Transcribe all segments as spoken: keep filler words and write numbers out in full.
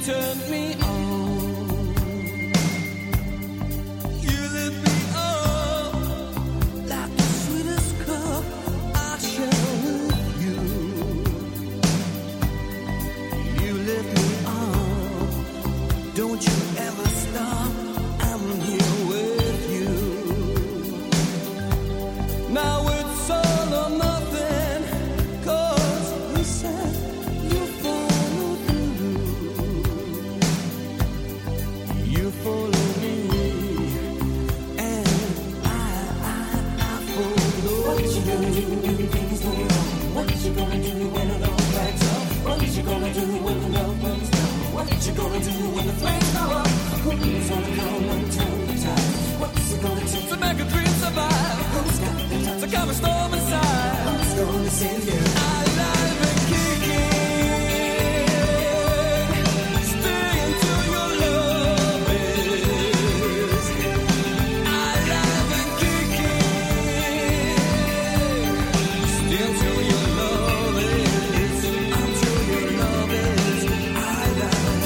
turn me on. You lift me up like the sweetest cup I share with you. You lift me up, don't you ever stop, I'm here with you. Now it's all or nothing, 'cause you said you follow through. You follow me, and I, I, I follow. What you gonna do when things go wrong? What you gonna do when it all backs up? What you gonna do when the love burns down? What you gonna do when the flames go up? Who's gonna come and turn the tide? What's it gonna take to make a dream survive? Who's got the time to calm a storm inside? Who's gonna save you? Alive and kicking. Stay until your love is alive and kicking. Stay until your love is, until your love is alive.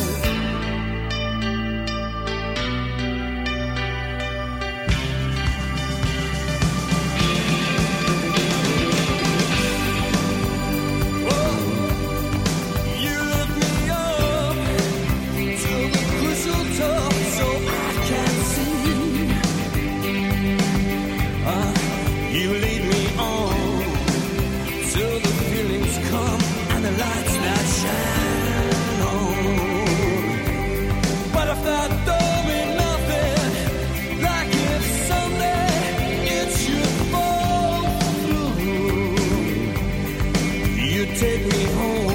Oh, you lift me up to the crystal top so I can see. Ah, you lead me on till the feelings come and the lights that shine on. But if that don't mean nothing, like if someday it should fall through, you take me home